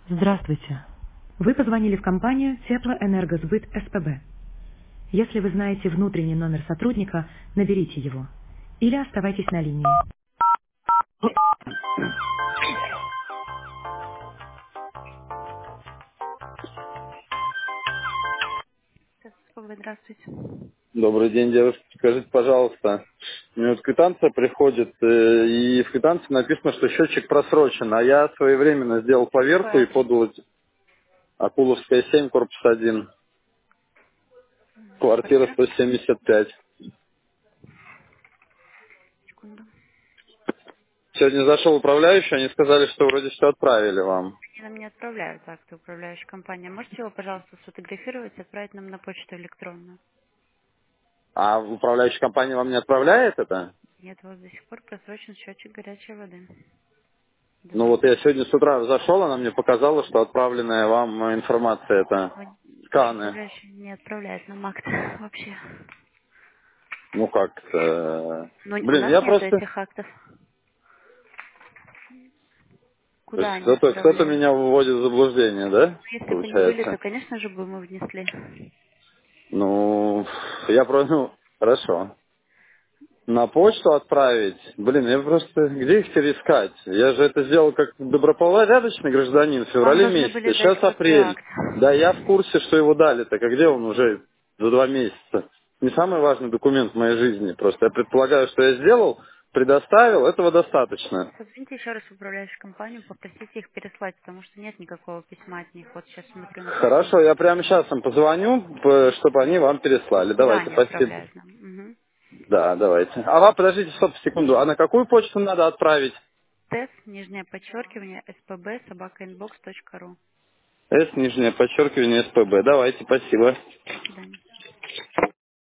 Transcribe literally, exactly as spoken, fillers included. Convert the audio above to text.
Здравствуйте. Вы позвонили в компанию Теплоэнергосбыт СПБ. Если вы знаете внутренний номер сотрудника, наберите его. Или оставайтесь на линии. СПБ, здравствуйте. Добрый день, девушка. Скажите, пожалуйста, мне вот квитанция приходит, э, и в квитанции написано, что счетчик просрочен, а я своевременно сделал поверку Какой и адрес? подал эти- Акуловская семь, корпус один, квартира Квартира? сто семьдесят пять. Секунду. Сегодня зашел управляющий, они сказали, что вроде все отправили вам. Они нам не отправляют акты, управляющая компания. Можете его, пожалуйста, сфотографировать и отправить нам на почту электронную? А управляющая компания вам не отправляет это? Нет, вот до сих пор просрочен счетчик горячей воды. Ну Два. вот я сегодня с утра зашел, она мне показала, что отправленная вам информация это Вот Наш сканы. управляющий не отправляет нам акты вообще. Ну как, э, Но у блин, нас я нет просто. этих актов. То Куда есть они кто-то, кто-то отправляют? меня вводит в заблуждение, да, Если бы не были, то, получается? конечно же, бы мы внесли. Ну, я просто, ну, хорошо. На почту отправить? Блин, я просто, где их теперь искать? Я же это сделал как добропорядочный гражданин в Вам феврале должны были месяце. дать Сейчас апрель. соцакт. Да, я в курсе, что его дали. Так а где он уже за два месяца? Не самый важный документ в моей жизни. Просто я предполагаю, что я сделал, предоставил, этого достаточно. Созвоните еще раз в управляющую компанию, попросите их переслать, потому что нет никакого письма от них. Вот сейчас смотрю на почту. Хорошо, я прямо сейчас им позвоню, п- чтобы они вам переслали. Куда Давайте, они спасибо. отправляют нам? Мгм. Да, давайте. А вам, подождите, стоп, секунду. А на какую почту надо отправить? Тест, нижнее подчеркивание, спб, собака инбокс точка ру. С, нижнее подчеркивание, СПБ. Давайте, спасибо. До свидания.